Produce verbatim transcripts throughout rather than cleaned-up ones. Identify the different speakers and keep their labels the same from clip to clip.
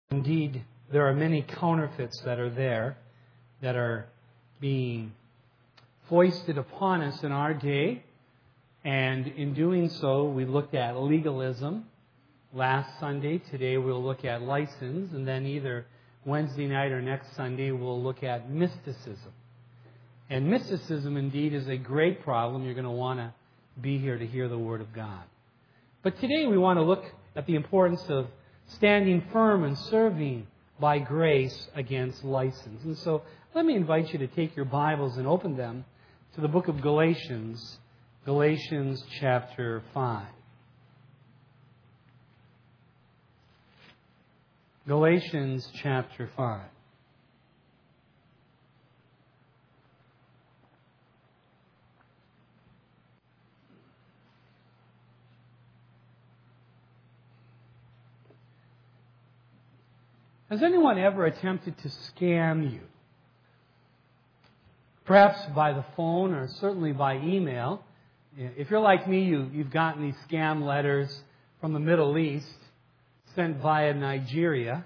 Speaker 1: Indeed, there are many counterfeits that are there that are being foisted upon us in our day. And in doing so, we looked at legalism last Sunday. Today we'll look at license. And then either Wednesday night or next Sunday we'll look at mysticism. And mysticism indeed is a great problem. You're going to want to be here to hear the Word of God. But today we want to look at the importance of standing firm and serving by grace against license. And so let me invite you to take your Bibles and open them to the book of Galatians, Galatians chapter five. Galatians chapter five. Has anyone ever attempted to scam you? Perhaps by the phone or certainly by email. If you're like me, you, you've gotten these scam letters from the Middle East sent via Nigeria,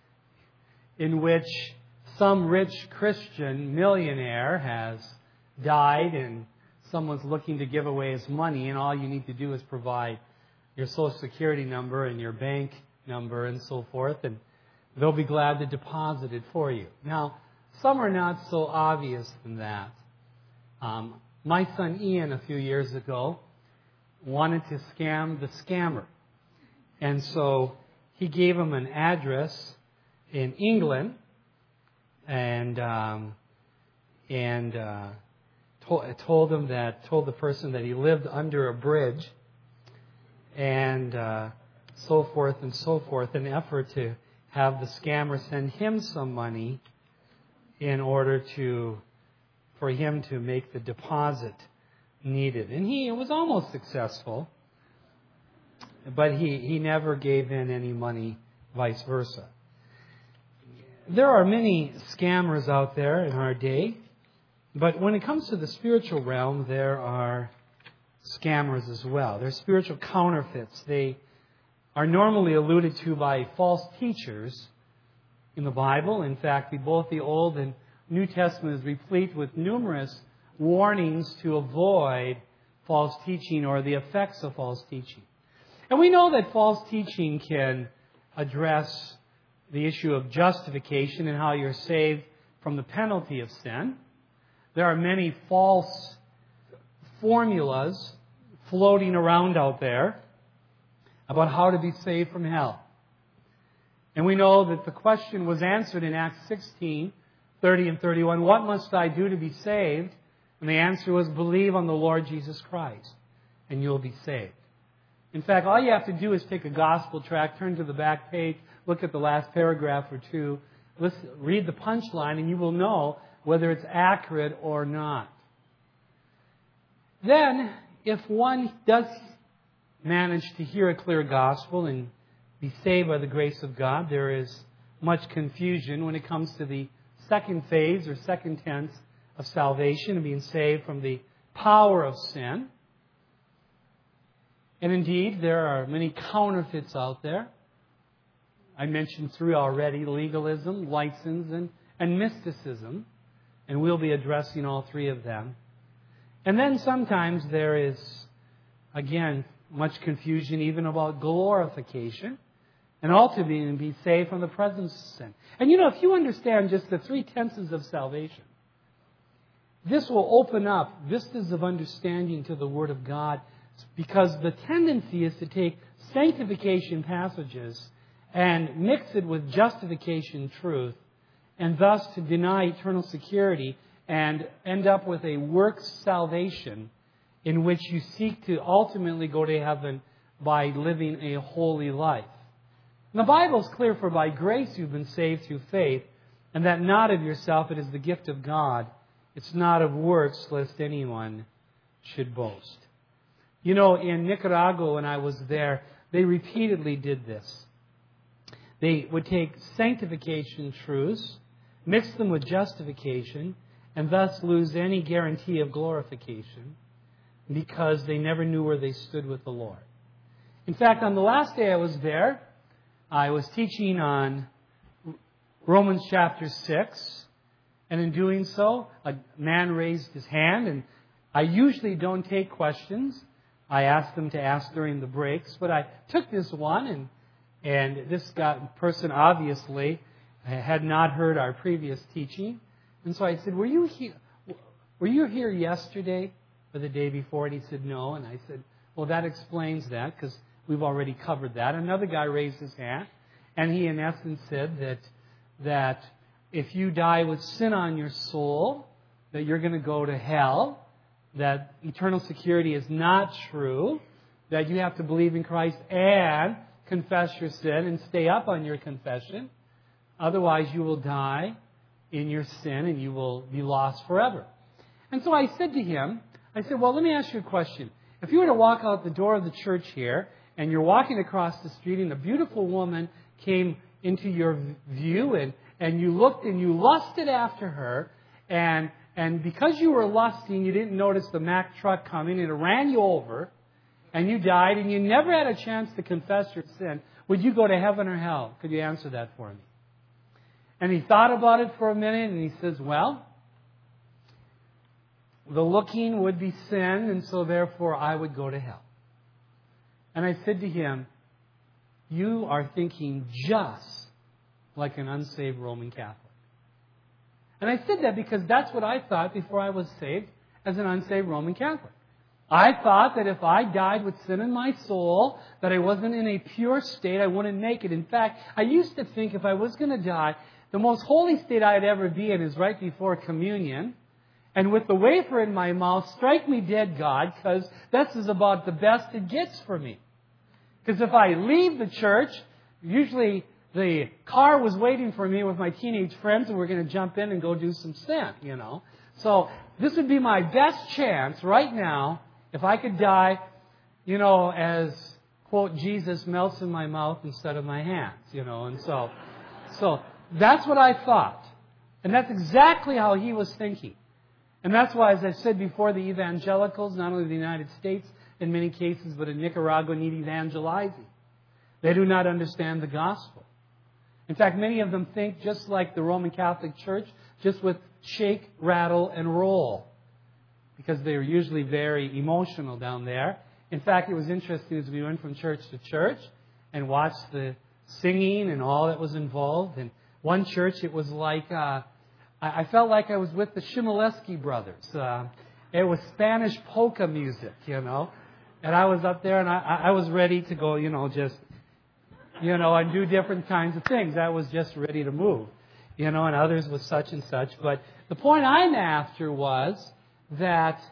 Speaker 1: in which some rich Christian millionaire has died and someone's looking to give away his money, and all you need to do is provide your Social Security number and your bank number and so forth, and they'll be glad to deposit it for you. Now, some are not so obvious than that. Um, my son Ian, a few years ago, wanted to scam the scammer. And so he gave him an address in England and um, and uh, told, told him that told the person that he lived under a bridge and uh, so forth and so forth, in an effort to have the scammer send him some money in order to, for him to make the deposit needed. And he was almost successful, but he, he never gave in any money, vice versa. There are many scammers out there in our day, but when it comes to the spiritual realm, there are scammers as well. They're spiritual counterfeits. They are normally alluded to by false teachers in the Bible. In fact, both the Old and New Testament is replete with numerous warnings to avoid false teaching or the effects of false teaching. And we know that false teaching can address the issue of justification and how you're saved from the penalty of sin. There are many false formulas floating around out there about how to be saved from hell. And we know that the question was answered in Acts sixteen, thirty and thirty-one. What must I do to be saved? And the answer was, believe on the Lord Jesus Christ, and you'll be saved. In fact, all you have to do is take a gospel tract, turn to the back page, look at the last paragraph or two, listen, read the punchline, and you will know whether it's accurate or not. Then, if one does manage to hear a clear gospel and be saved by the grace of God, there is much confusion when it comes to the second phase or second tense of salvation and being saved from the power of sin. And indeed, there are many counterfeits out there. I mentioned three already: legalism, license, and, and mysticism. And we'll be addressing all three of them. And then sometimes there is, again, much confusion even about glorification, and ultimately be saved from the presence of sin. And you know, if you understand just the three tenses of salvation, this will open up vistas of understanding to the Word of God, because the tendency is to take sanctification passages and mix it with justification truth, and thus to deny eternal security and end up with a works salvation in which you seek to ultimately go to heaven by living a holy life. And the Bible is clear, for by grace you've been saved through faith, and that not of yourself, it is the gift of God. It's not of works, lest anyone should boast. You know, in Nicaragua, when I was there, they repeatedly did this. They would take sanctification truths, mix them with justification, and thus lose any guarantee of glorification, because they never knew where they stood with the Lord. In fact, on the last day I was there, I was teaching on Romans chapter six. And in doing so, a man raised his hand, and I usually don't take questions. I ask them to ask during the breaks, but I took this one, and and this guy, person obviously had not heard our previous teaching, and so I said, "Were you here? Were you here yesterday or the day before?" And he said, "No." And I said, "Well, that explains that because we've already covered that." Another guy raised his hand, and he in essence said that that. If you die with sin on your soul, that you're going to go to hell, that eternal security is not true, that you have to believe in Christ and confess your sin and stay up on your confession. Otherwise, you will die in your sin and you will be lost forever. And so I said to him, I said, well, let me ask you a question. If you were to walk out the door of the church here and you're walking across the street and a beautiful woman came into your view and And you looked and you lusted after her, and and because you were lusting, you didn't notice the Mack truck coming, and it ran you over, and you died, and you never had a chance to confess your sin, would you go to heaven or hell? Could you answer that for me? And he thought about it for a minute, and he says, well, the looking would be sin, and so therefore I would go to hell. And I said to him, you are thinking just like an unsaved Roman Catholic. And I said that because that's what I thought before I was saved as an unsaved Roman Catholic. I thought that if I died with sin in my soul, that I wasn't in a pure state, I wouldn't make it. In fact, I used to think if I was going to die, the most holy state I'd ever be in is right before communion. And with the wafer in my mouth, strike me dead, God, because this is about the best it gets for me. Because if I leave the church, usually the car was waiting for me with my teenage friends, and we're going to jump in and go do some sin, you know. So this would be my best chance right now if I could die, you know, as, quote, Jesus melts in my mouth instead of my hands, you know. And so, so that's what I thought. And that's exactly how he was thinking. And that's why, as I said before, the evangelicals, not only in the United States in many cases, but in Nicaragua, need evangelizing. They do not understand the gospel. In fact, many of them think just like the Roman Catholic Church, just with shake, rattle, and roll. Because they're usually very emotional down there. In fact, it was interesting as we went from church to church and watched the singing and all that was involved. And one church, it was like, uh, I felt like I was with the Shimoleski brothers. Uh, it was Spanish polka music, you know. And I was up there and I, I was ready to go, you know, just... You know, and do different kinds of things. I was just ready to move. You know, and others was such and such. But the point I'm after was that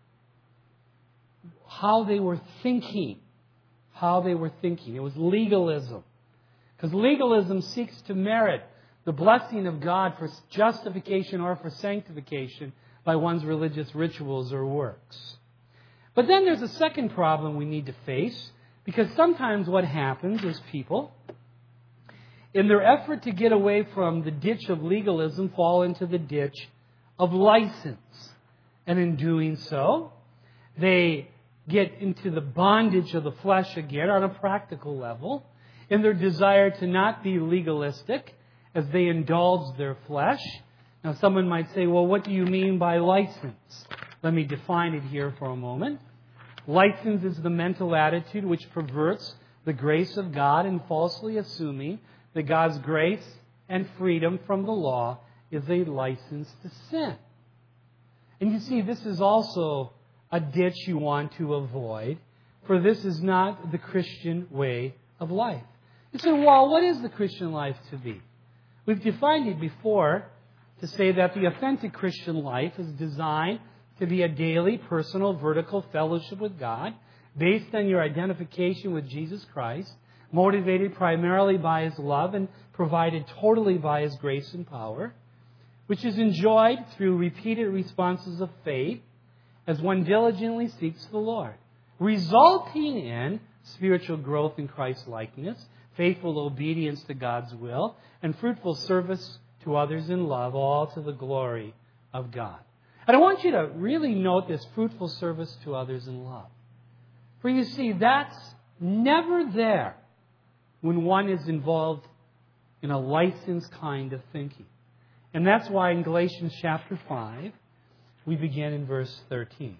Speaker 1: how they were thinking. How they were thinking. It was legalism. Because legalism seeks to merit the blessing of God for justification or for sanctification by one's religious rituals or works. But then there's a second problem we need to face. Because sometimes what happens is people, in their effort to get away from the ditch of legalism, fall into the ditch of license. And in doing so, they get into the bondage of the flesh again on a practical level, in their desire to not be legalistic as they indulge their flesh. Now, someone might say, well, what do you mean by license? Let me define it here for a moment. License is the mental attitude which perverts the grace of God and falsely assuming that God's grace and freedom from the law is a license to sin. And you see, this is also a ditch you want to avoid, for this is not the Christian way of life. You say, well, what is the Christian life to be? We've defined it before to say that the authentic Christian life is designed to be a daily, personal, vertical fellowship with God based on your identification with Jesus Christ, motivated primarily by His love and provided totally by His grace and power, which is enjoyed through repeated responses of faith as one diligently seeks the Lord, resulting in spiritual growth in Christ-likeness, faithful obedience to God's will, and fruitful service to others in love, all to the glory of God. And I want you to really note this fruitful service to others in love. For you see, that's never there when one is involved in a licensed kind of thinking. And that's why in Galatians chapter five, we begin in verse thirteen.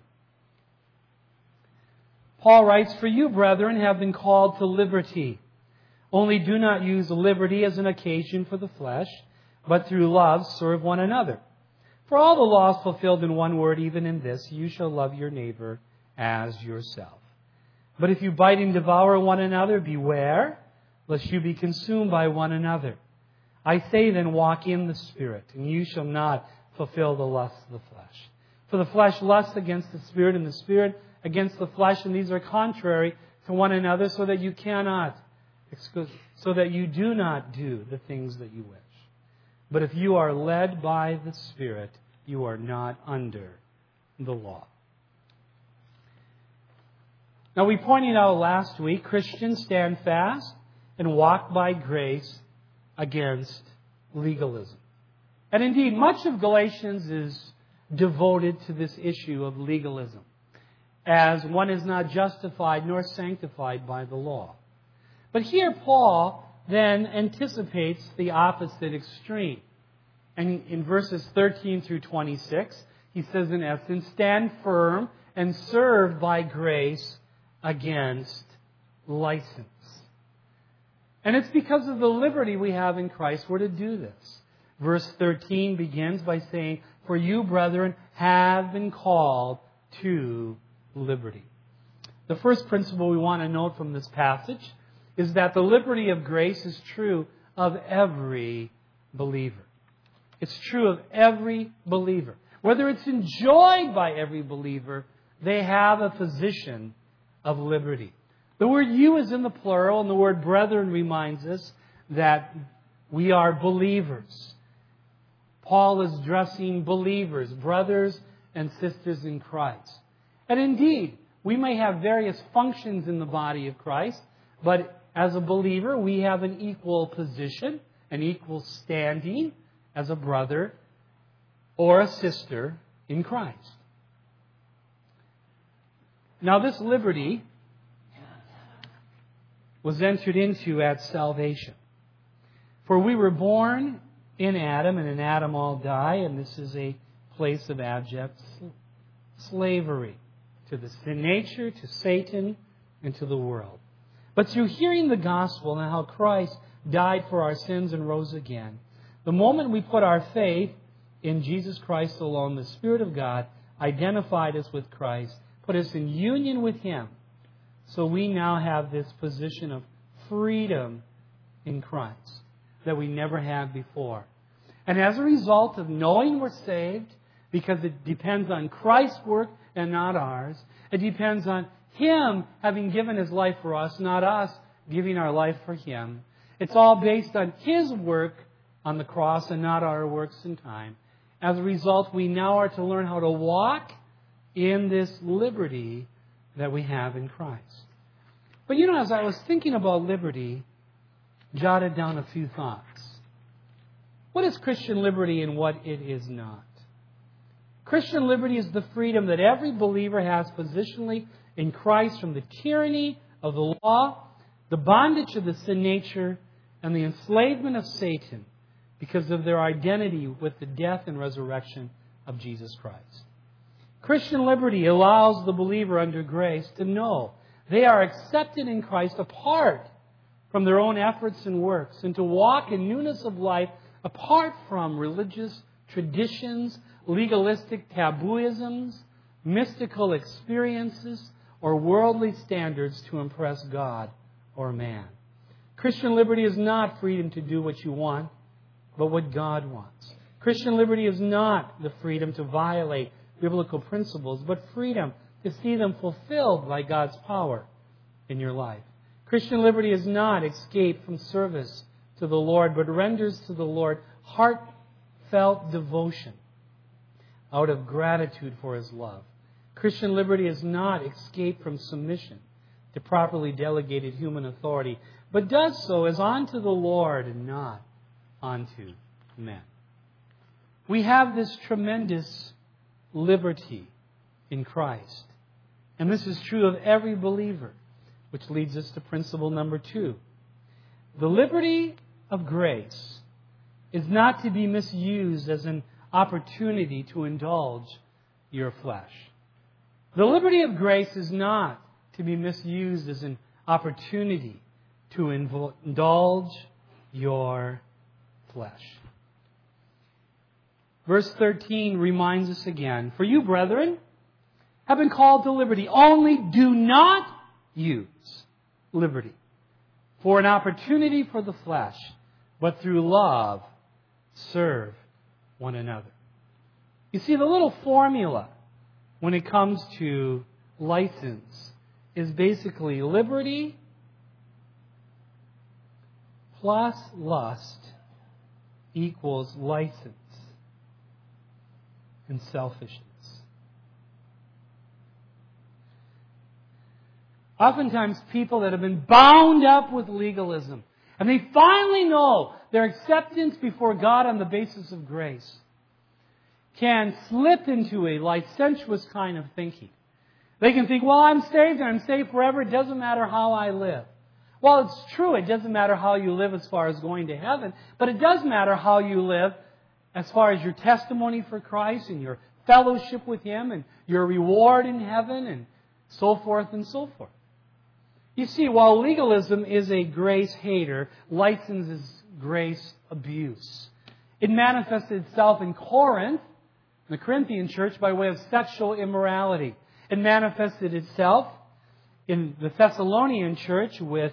Speaker 1: Paul writes, "For you, brethren, have been called to liberty. Only do not use liberty as an occasion for the flesh, but through love serve one another. For all the law is fulfilled in one word, even in this, you shall love your neighbor as yourself. But if you bite and devour one another, beware, lest you be consumed by one another. I say then, walk in the Spirit, and you shall not fulfill the lusts of the flesh. For the flesh lusts against the Spirit, and the Spirit against the flesh, and these are contrary to one another, so that you cannot, so that you do not do the things that you wish. But if you are led by the Spirit, you are not under the law." Now, we pointed out last week, Christians stand fast and walk by grace against legalism. And indeed, much of Galatians is devoted to this issue of legalism, as one is not justified nor sanctified by the law. But here Paul then anticipates the opposite extreme. And in verses thirteen through twenty-six, he says in essence, "Stand firm and serve by grace against license." And it's because of the liberty we have in Christ we're to do this. Verse thirteen begins by saying, "For you, brethren, have been called to liberty." The first principle we want to note from this passage is that the liberty of grace is true of every believer. It's true of every believer. Whether it's enjoyed by every believer, they have a position of liberty. The word "you" is in the plural, and the word "brethren" reminds us that we are believers. Paul is addressing believers, brothers and sisters in Christ. And indeed, we may have various functions in the body of Christ, but as a believer, we have an equal position, an equal standing as a brother or a sister in Christ. Now, this liberty was entered into at salvation. For we were born in Adam, and in Adam all die, and this is a place of abject slavery to the sin nature, to Satan, and to the world. But through hearing the gospel and how Christ died for our sins and rose again, the moment we put our faith in Jesus Christ alone, the Spirit of God identified us with Christ, put us in union with Him. So we now have this position of freedom in Christ that we never had before. And as a result of knowing we're saved, because it depends on Christ's work and not ours, it depends on Him having given His life for us, not us giving our life for Him. It's all based on His work on the cross and not our works in time. As a result, we now are to learn how to walk in this liberty that we have in Christ. But you know, as I was thinking about liberty, jotted down a few thoughts. What is Christian liberty and what it is not? Christian liberty is the freedom that every believer has positionally in Christ from the tyranny of the law, the bondage of the sin nature, and the enslavement of Satan because of their identity with the death and resurrection of Jesus Christ. Christian liberty allows the believer under grace to know they are accepted in Christ apart from their own efforts and works, and to walk in newness of life apart from religious traditions, legalistic tabooisms, mystical experiences, or worldly standards to impress God or man. Christian liberty is not freedom to do what you want, but what God wants. Christian liberty is not the freedom to violate biblical principles, but freedom to see them fulfilled by God's power in your life. Christian liberty is not escape from service to the Lord, but renders to the Lord heartfelt devotion out of gratitude for His love. Christian liberty is not escape from submission to properly delegated human authority, but does so as unto the Lord and not unto men. We have this tremendous liberty in Christ. And this is true of every believer, which leads us to principle number two. The liberty of grace is not to be misused as an opportunity to indulge your flesh. The liberty of grace is not to be misused as an opportunity to indulge your flesh. Verse thirteen reminds us again, "For you, brethren, have been called to liberty. Only do not use liberty for an opportunity for the flesh, but through love serve one another." You see, the little formula when it comes to license is basically liberty plus lust equals license and selfishness. Oftentimes people that have been bound up with legalism, and they finally know their acceptance before God on the basis of grace, can slip into a licentious kind of thinking. They can think, well, I'm saved and I'm saved forever. It doesn't matter how I live. Well, it's true. It doesn't matter how you live as far as going to heaven. But it does matter how you live as far as your testimony for Christ and your fellowship with Him and your reward in heaven and so forth and so forth. You see, while legalism is a grace hater, license is grace abuse. It manifested itself in Corinth, the Corinthian church, by way of sexual immorality. It manifested itself in the Thessalonian church with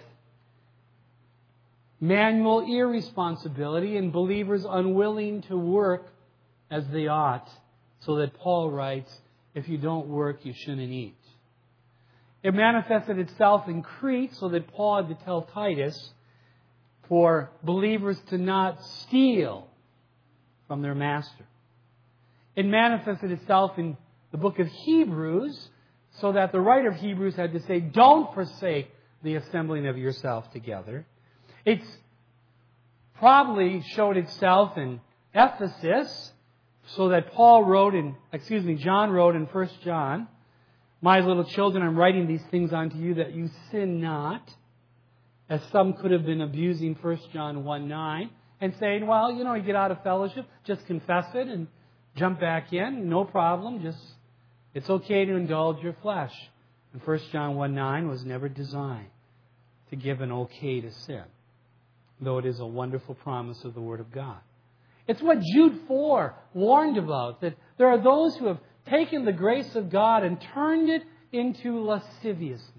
Speaker 1: manual irresponsibility and believers unwilling to work as they ought, so that Paul writes, if you don't work, you shouldn't eat. It manifested itself in Crete, so that Paul had to tell Titus for believers to not steal from their master. It manifested itself in the book of Hebrews, so that the writer of Hebrews had to say, don't forsake the assembling of yourself together. It's probably showed itself in Ephesus, so that Paul wrote in, excuse me, John wrote in First John, "My little children, I'm writing these things unto you that you sin not," as some could have been abusing First John one nine and saying, well, you know, you get out of fellowship, just confess it and jump back in, no problem, just, it's okay to indulge your flesh. And First John one nine was never designed to give an okay to sin, though it is a wonderful promise of the Word of God. It's what Jude four warned about, that there are those who have taken the grace of God and turned it into lasciviousness.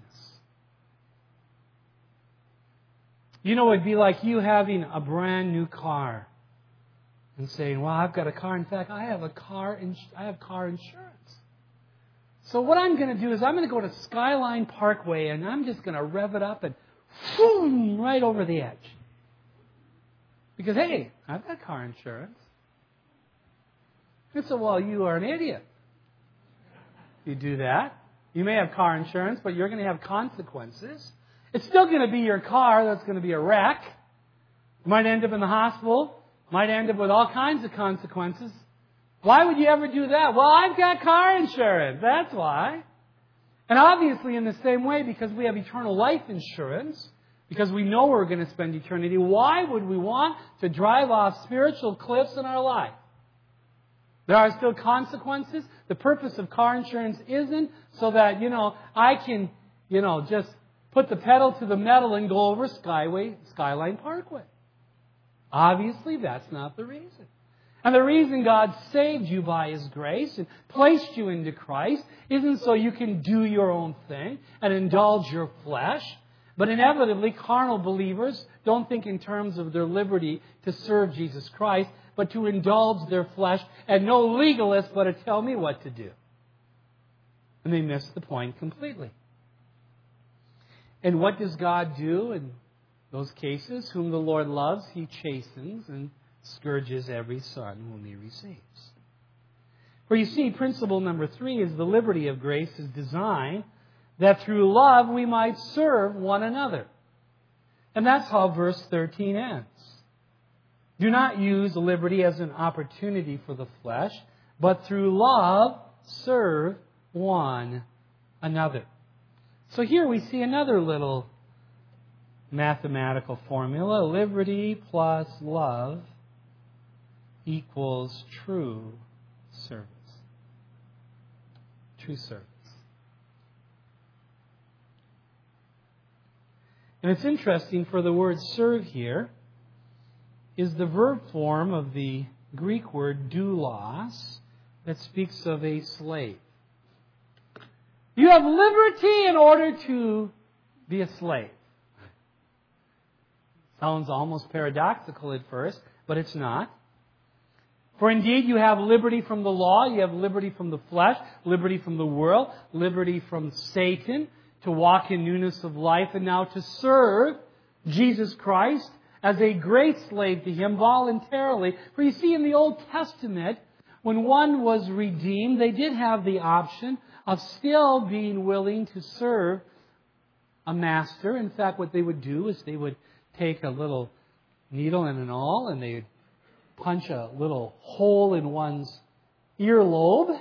Speaker 1: You know, it'd be like you having a brand new car and saying, well, I've got a car. In fact, I have a car, ins- I have car insurance. So what I'm going to do is I'm going to go to Skyline Parkway and I'm just going to rev it up and boom, right over the edge. Because, hey, I've got car insurance. And so, well, you are an idiot. You do that. You may have car insurance, but you're going to have consequences. It's still going to be your car that's going to be a wreck. You might end up in the hospital. Might end up with all kinds of consequences. Why would you ever do that? Well, I've got car insurance. That's why. And obviously in the same way, because we have eternal life insurance, because we know we're going to spend eternity, why would we want to drive off spiritual cliffs in our life? There are still consequences. The purpose of car insurance isn't so that, you know, I can, you know, just put the pedal to the metal and go over Skyway, Skyline Parkway. Obviously, that's not the reason. And the reason God saved you by His grace and placed you into Christ isn't so you can do your own thing and indulge your flesh. But inevitably, carnal believers don't think in terms of their liberty to serve Jesus Christ, but to indulge their flesh, and no legalist but to tell me what to do. And they miss the point completely. And what does God do in those cases? Whom the Lord loves, He chastens and scourges every son whom He receives. For you see, principle number three is the liberty of grace is designed that through love we might serve one another. And that's how verse thirteen ends. Do not use liberty as an opportunity for the flesh, but through love serve one another. So here we see another little mathematical formula. Liberty plus love equals true service. True service. And it's interesting, for the word serve here is the verb form of the Greek word doulos that speaks of a slave. You have liberty in order to be a slave. Sounds almost paradoxical at first, but it's not. For indeed, you have liberty from the law, you have liberty from the flesh, liberty from the world, liberty from Satan, to walk in newness of life, and now to serve Jesus Christ as a great slave to Him voluntarily. For you see, in the Old Testament, when one was redeemed, they did have the option of still being willing to serve a master. In fact, what they would do is they would take a little needle and an awl, and they would punch a little hole in one's earlobe,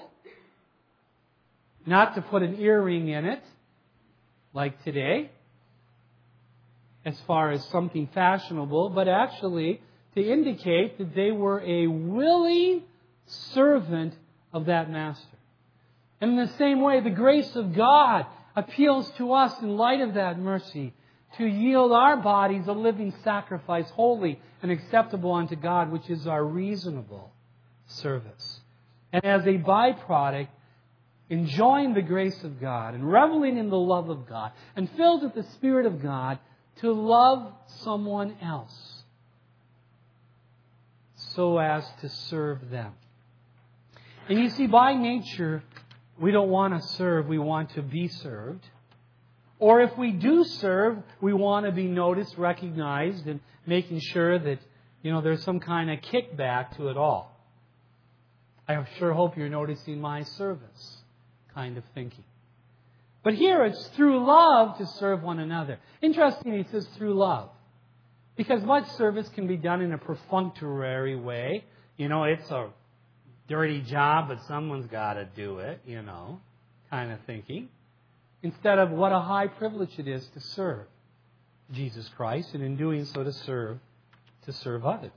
Speaker 1: not to put an earring in it, like today, as far as something fashionable, but actually to indicate that they were a willing servant of that master. And in the same way, the grace of God appeals to us in light of that mercy to yield our bodies a living sacrifice, holy and acceptable unto God, which is our reasonable service. And as a byproduct, enjoying the grace of God and reveling in the love of God and filled with the Spirit of God, to love someone else so as to serve them. And you see, by nature, we don't want to serve, we want to be served. Or if we do serve, we want to be noticed, recognized, and making sure that, you know, there's some kind of kickback to it all. I sure hope you're noticing my service kind of thinking. But here it's through love to serve one another. Interesting, he says through love. Because much service can be done in a perfunctory way. You know, it's a dirty job, but someone's got to do it, you know, kind of thinking. Instead of what a high privilege it is to serve Jesus Christ, and in doing so to serve, to serve others.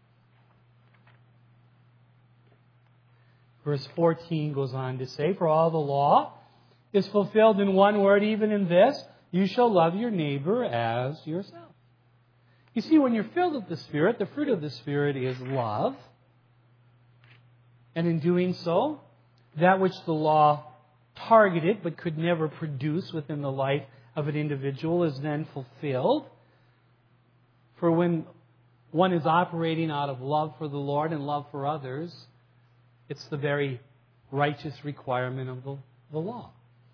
Speaker 1: Verse fourteen goes on to say, for all the law is fulfilled in one word, even in this, you shall love your neighbor as yourself. You see, when you're filled with the Spirit, the fruit of the Spirit is love. And in doing so, that which the law targeted but could never produce within the life of an individual is then fulfilled. For when one is operating out of love for the Lord and love for others, it's the very righteous requirement of the, the law.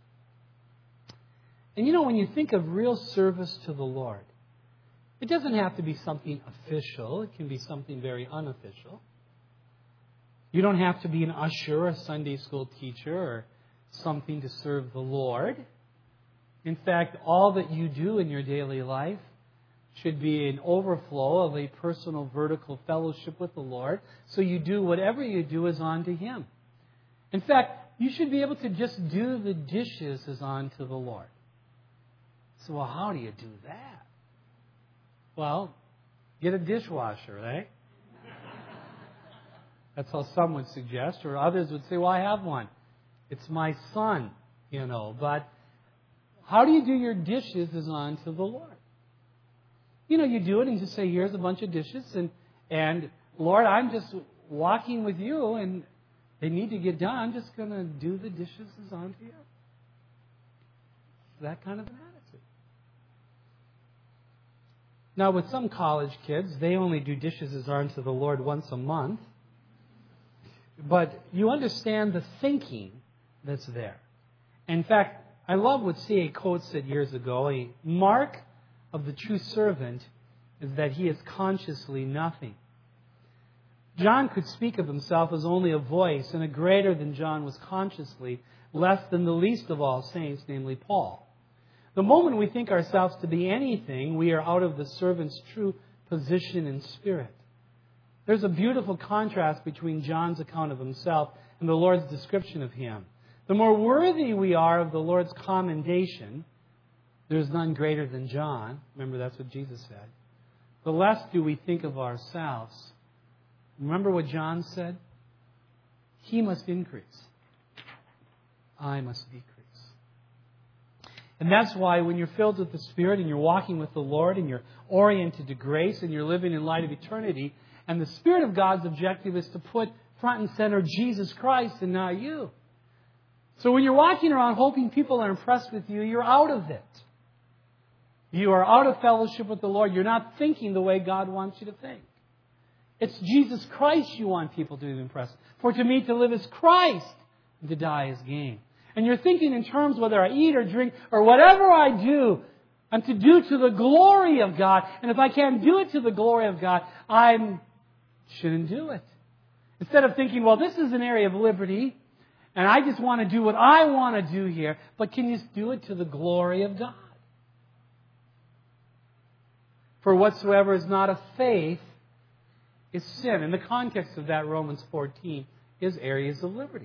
Speaker 1: And you know, when you think of real service to the Lord, it doesn't have to be something official. It can be something very unofficial. You don't have to be an usher, a Sunday school teacher, or something to serve the Lord. In fact, all that you do in your daily life should be an overflow of a personal vertical fellowship with the Lord. So you do whatever you do is unto Him. In fact, you should be able to just do the dishes as unto the Lord. So, well, how do you do that? Well, get a dishwasher, right? That's how some would suggest. Or others would say, well, I have one. It's my son, you know. But how do you do your dishes as unto the Lord? You know, you do it and just say, here's a bunch of dishes. And, and Lord, I'm just walking with you and they need to get done. I'm just going to do the dishes as unto you. That kind of an attitude. Now, with some college kids, they only do dishes as unto the Lord once a month. But you understand the thinking that's there. In fact, I love what C A Coates said years ago. A mark of the true servant is that he is consciously nothing. John could speak of himself as only a voice, and a greater than John was consciously, less than the least of all saints, namely Paul. The moment we think ourselves to be anything, we are out of the servant's true position and spirit. There's a beautiful contrast between John's account of himself and the Lord's description of him. The more worthy we are of the Lord's commendation, there's none greater than John. Remember, that's what Jesus said. The less do we think of ourselves. Remember what John said? He must increase. I must decrease. And that's why when you're filled with the Spirit and you're walking with the Lord and you're oriented to grace and you're living in light of eternity, and the Spirit of God's objective is to put front and center Jesus Christ and not you. So when you're walking around hoping people are impressed with you, you're out of it. You are out of fellowship with the Lord. You're not thinking the way God wants you to think. It's Jesus Christ you want people to be impressed. For to me to live is Christ, and to die is gain. And you're thinking in terms whether I eat or drink or whatever I do, I'm to do to the glory of God. And if I can't do it to the glory of God, I shouldn't do it. Instead of thinking, well, this is an area of liberty, and I just want to do what I want to do here, but can you do it to the glory of God? For whatsoever is not of faith is sin. In the context of that, Romans fourteen is areas of liberty.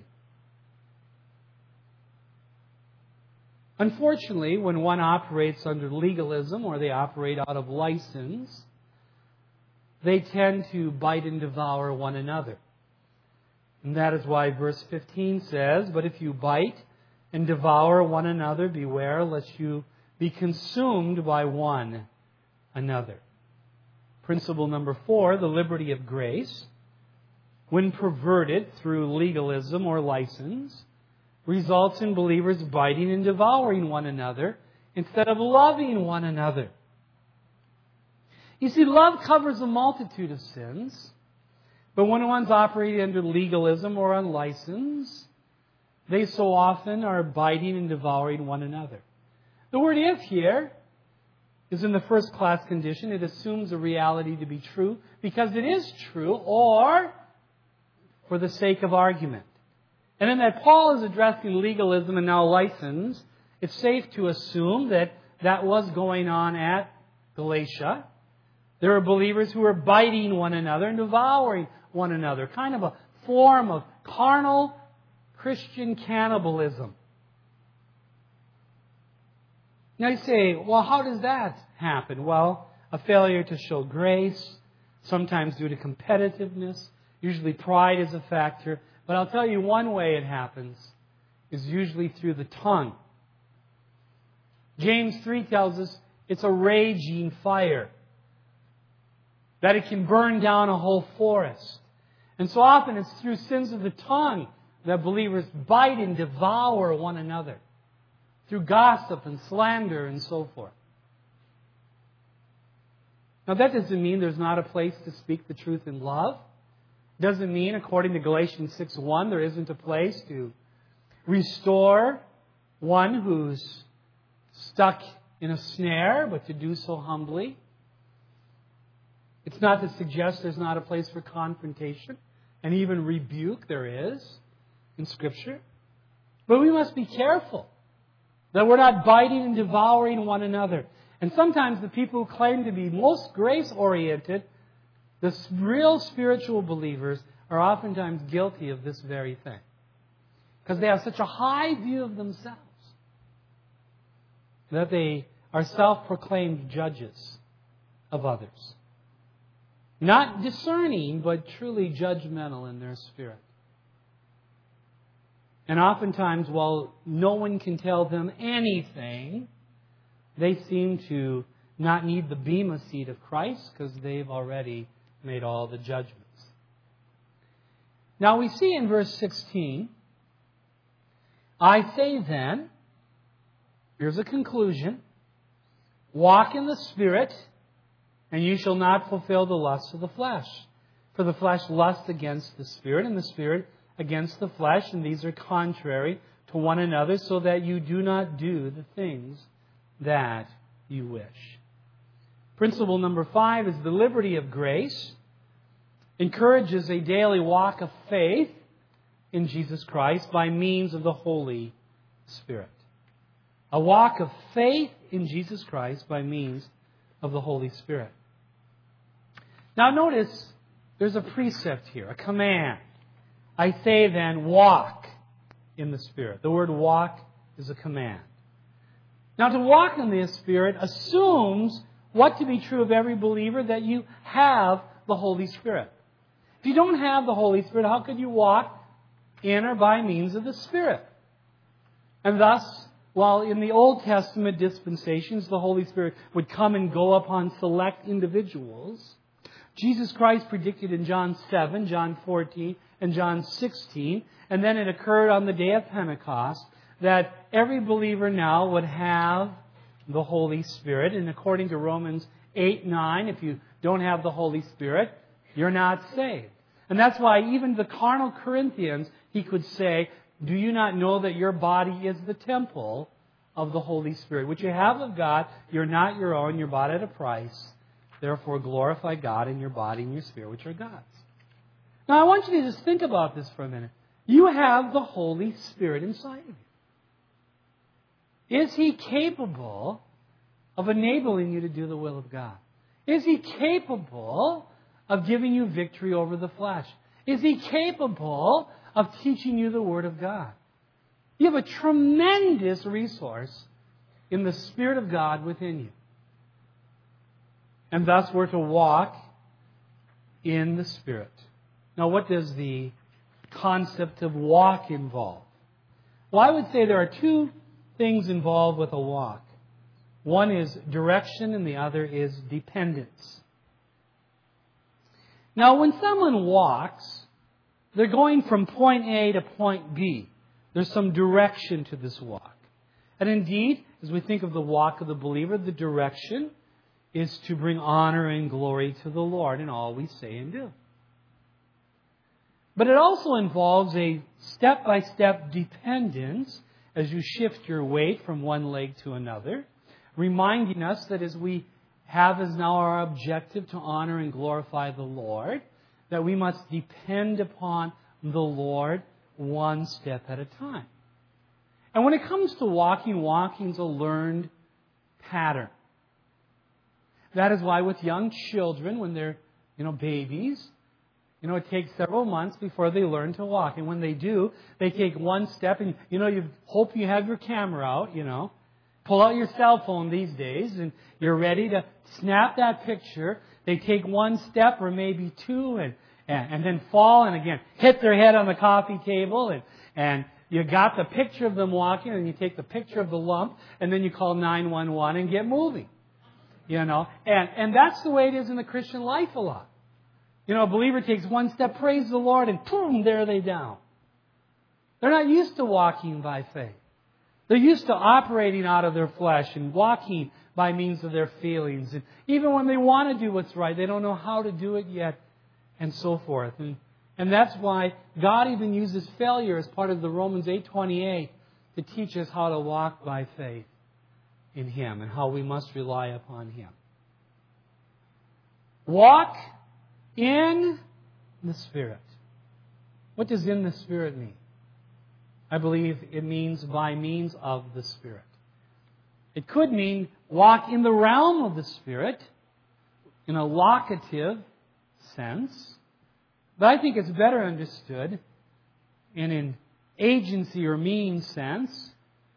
Speaker 1: Unfortunately, when one operates under legalism or they operate out of license, they tend to bite and devour one another. And that is why verse fifteen says, "But if you bite and devour one another, beware lest you be consumed by one another." Principle number four, the liberty of grace, when perverted through legalism or license, results in believers biting and devouring one another instead of loving one another. You see, love covers a multitude of sins, but when one's operating under legalism or on license, they so often are biting and devouring one another. The word "if" here is in the first class condition. It assumes a reality to be true because it is true, or for the sake of argument. And in that Paul is addressing legalism and now license, it's safe to assume that that was going on at Galatia. There were believers who were biting one another and devouring one another. Kind of a form of carnal Christian cannibalism. Now you say, well, how does that happen? Well, a failure to show grace, sometimes due to competitiveness. Usually pride is a factor. But I'll tell you one way it happens is usually through the tongue. James three tells us it's a raging fire, that it can burn down a whole forest. And so often it's through sins of the tongue that believers bite and devour one another, through gossip and slander and so forth. Now that doesn't mean there's not a place to speak the truth in love. Doesn't mean, according to Galatians six one, there isn't a place to restore one who's stuck in a snare, but to do so humbly. It's not to suggest there's not a place for confrontation and even rebuke. There is in Scripture. But we must be careful that we're not biting and devouring one another. And sometimes the people who claim to be most grace-oriented, the real spiritual believers, are oftentimes guilty of this very thing. Because they have such a high view of themselves that they are self-proclaimed judges of others. Not discerning, but truly judgmental in their spirit. And oftentimes, while no one can tell them anything, they seem to not need the bema seat of Christ because they've already made all the judgments. Now we see in verse sixteen, "I say then," here's a conclusion, "walk in the Spirit, and you shall not fulfill the lusts of the flesh. For the flesh lusts against the Spirit, and the Spirit against the flesh, and these are contrary to one another, so that you do not do the things that you wish." Principle number five is the liberty of grace. Encourages a daily walk of faith in Jesus Christ by means of the Holy Spirit. A walk of faith in Jesus Christ by means of the Holy Spirit. Now notice there's a precept here, a command. "I say then, walk in the Spirit." The word walk is a command. Now, to walk in the Spirit assumes what to be true of every believer, that you have the Holy Spirit. If you don't have the Holy Spirit, how could you walk in or by means of the Spirit? And thus, while in the Old Testament dispensations, the Holy Spirit would come and go upon select individuals, Jesus Christ predicted in John seven, John fourteen, and John sixteen, and then it occurred on the day of Pentecost, that every believer now would have the Holy Spirit. And according to Romans eight, nine, if you don't have the Holy Spirit, you're not saved. And that's why even the carnal Corinthians, he could say, do you not know that your body is the temple of the Holy Spirit, which you have of God? You're not your own, you're bought at a price. Therefore glorify God in your body and your spirit, which are God's. Now I want you to just think about this for a minute. You have the Holy Spirit inside of you. Is He capable of enabling you to do the will of God? Is He capable of giving you victory over the flesh? Is He capable of teaching you the Word of God? You have a tremendous resource in the Spirit of God within you. And thus we're to walk in the Spirit. Now, what does the concept of walk involve? Well, I would say there are two things involved with a walk. One is direction and the other is dependence. Now, when someone walks, they're going from point A to point B. There's some direction to this walk. And indeed, as we think of the walk of the believer, the direction is to bring honor and glory to the Lord in all we say and do. But it also involves a step-by-step dependence as you shift your weight from one leg to another, reminding us that as we have as now our objective to honor and glorify the Lord, that we must depend upon the Lord one step at a time. And when it comes to walking, walking's a learned pattern. That is why with young children, when they're, you know, babies, you know, it takes several months before they learn to walk. And when they do, they take one step and, you know, you hope you have your camera out, you know. Pull out your cell phone these days and you're ready to snap that picture. They take one step or maybe two and, and, and then fall and again hit their head on the coffee table and, and you got the picture of them walking and you take the picture of the lump and then you call nine one one and get moving. You know, and, and that's the way it is in the Christian life a lot. You know, a believer takes one step, praise the Lord, and boom, there they down. They're not used to walking by faith. They're used to operating out of their flesh and walking by means of their feelings. And even when they want to do what's right, they don't know how to do it yet, and so forth. And, and that's why God even uses failure as part of the Romans eight twenty-eight to teach us how to walk by faith in Him and how we must rely upon Him. Walk in the Spirit. What does in the Spirit mean? I believe it means by means of the Spirit. It could mean walk in the realm of the Spirit in a locative sense, but I think it's better understood in an agency or means sense.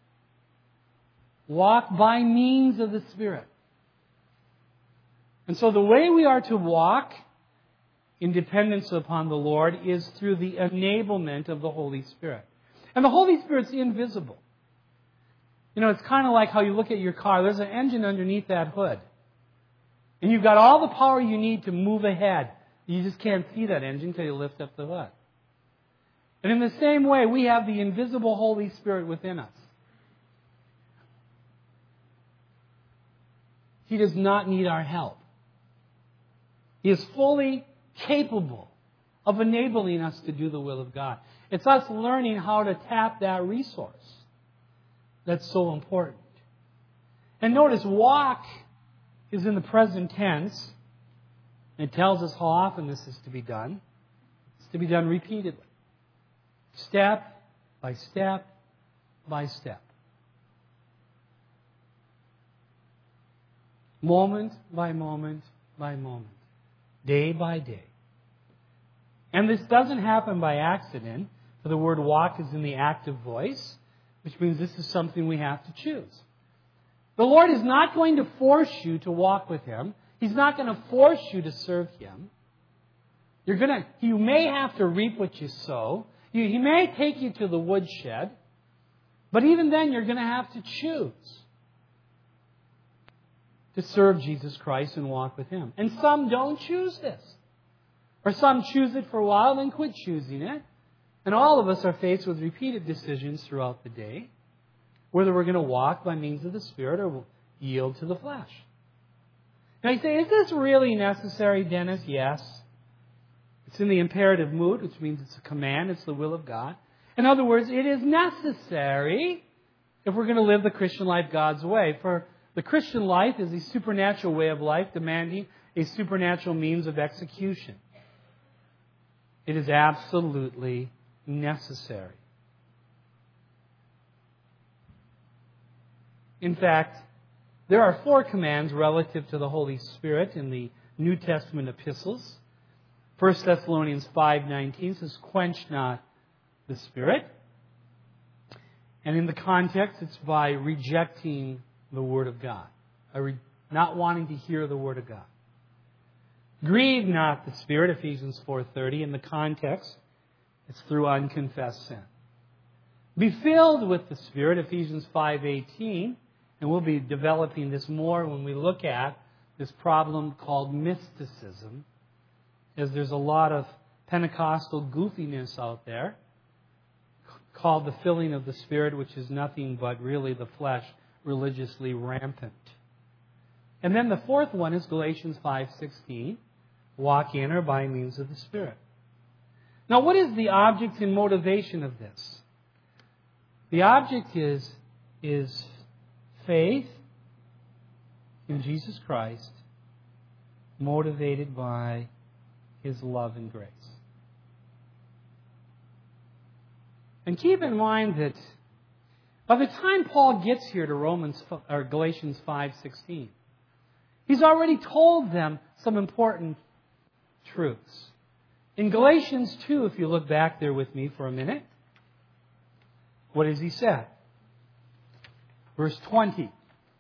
Speaker 1: Walk by means of the Spirit. And so the way we are to walk in dependence upon the Lord is through the enablement of the Holy Spirit. And the Holy Spirit's invisible. You know, it's kind of like how you look at your car. There's an engine underneath that hood. And you've got all the power you need to move ahead. You just can't see that engine until you lift up the hood. And in the same way, we have the invisible Holy Spirit within us. He does not need our help. He is fully capable of enabling us to do the will of God. It's us learning how to tap that resource that's so important. And notice, walk is in the present tense. It tells us how often this is to be done. It's to be done repeatedly. Step by step by step. Moment by moment by moment. Day by day. And this doesn't happen by accident, for the word walk is in the active voice, which means this is something we have to choose. The Lord is not going to force you to walk with Him. He's not going to force you to serve Him. You're going to, you may have to reap what you sow. You, he may take you to the woodshed. But even then, you're going to have to choose to serve Jesus Christ and walk with Him. And some don't choose this. Or some choose it for a while and then quit choosing it. And all of us are faced with repeated decisions throughout the day, whether we're going to walk by means of the Spirit or yield to the flesh. Now you say, is this really necessary, Dennis? Yes. It's in the imperative mood, which means it's a command, it's the will of God. In other words, it is necessary if we're going to live the Christian life God's way. For the Christian life is a supernatural way of life demanding a supernatural means of execution. It is absolutely necessary. In fact, there are four commands relative to the Holy Spirit in the New Testament epistles. First Thessalonians five nineteen says, quench not the Spirit. And in the context, it's by rejecting the Word of God. By re- not wanting to hear the Word of God. Grieve not the Spirit, Ephesians four thirty. In the context, it's through unconfessed sin. Be filled with the Spirit, Ephesians five eighteen. And we'll be developing this more when we look at this problem called mysticism, as there's a lot of Pentecostal goofiness out there called the filling of the Spirit, which is nothing but really the flesh religiously rampant. And then the fourth one is Galatians five sixteen, walk in or by means of the Spirit. Now, what is the object and motivation of this? The object is, is faith in Jesus Christ, motivated by His love and grace. And keep in mind that by the time Paul gets here to Romans or Galatians five sixteen, he's already told them some important truths. In Galatians two, if you look back there with me for a minute, what has he said? Verse twenty.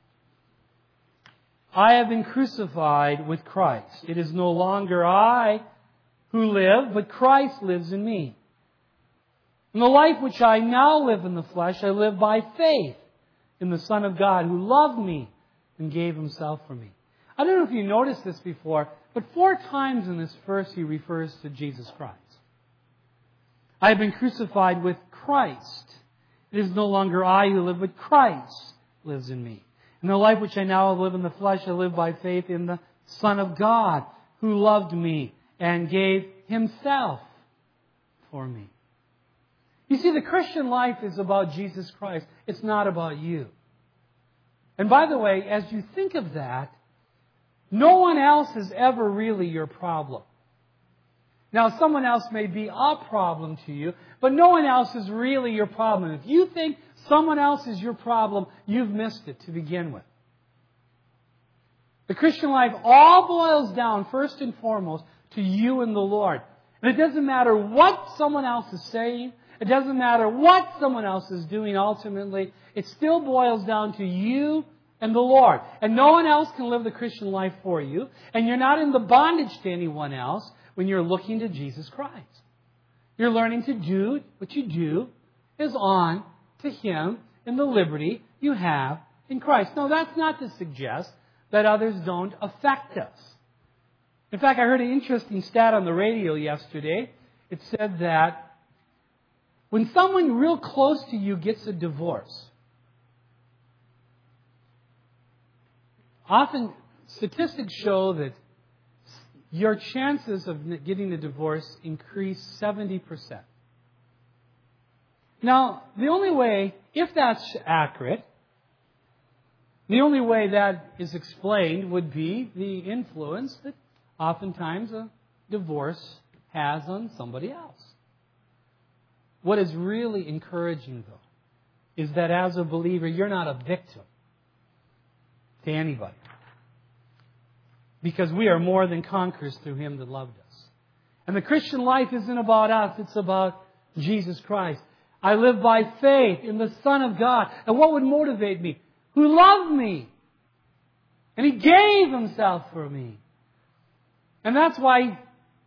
Speaker 1: I have been crucified with Christ. It is no longer I who live, but Christ lives in me. In the life which I now live in the flesh, I live by faith in the Son of God who loved me and gave Himself for me. I don't know if you noticed this before, but four times in this verse he refers to Jesus Christ. I have been crucified with Christ. It is no longer I who live, but Christ lives in me. In the life which I now live in the flesh, I live by faith in the Son of God who loved me and gave Himself for me. You see, the Christian life is about Jesus Christ. It's not about you. And by the way, as you think of that, no one else is ever really your problem. Now, someone else may be a problem to you, but no one else is really your problem. If you think someone else is your problem, you've missed it to begin with. The Christian life all boils down, first and foremost, to you and the Lord. And it doesn't matter what someone else is saying. It doesn't matter what someone else is doing ultimately. It still boils down to you and the Lord. And no one else can live the Christian life for you. And you're not in the bondage to anyone else when you're looking to Jesus Christ. You're learning to do what you do is on to Him in the liberty you have in Christ. Now, that's not to suggest that others don't affect us. In fact, I heard an interesting stat on the radio yesterday. It said that when someone real close to you gets a divorce, often statistics show that your chances of getting a divorce increase seventy percent. Now, the only way, if that's accurate, the only way that is explained would be the influence that oftentimes a divorce has on somebody else. What is really encouraging, though, is that as a believer, you're not a victim to anybody. Because we are more than conquerors through Him that loved us. And the Christian life isn't about us, it's about Jesus Christ. I live by faith in the Son of God. And what would motivate me? who loved me. And He gave Himself for me. And that's why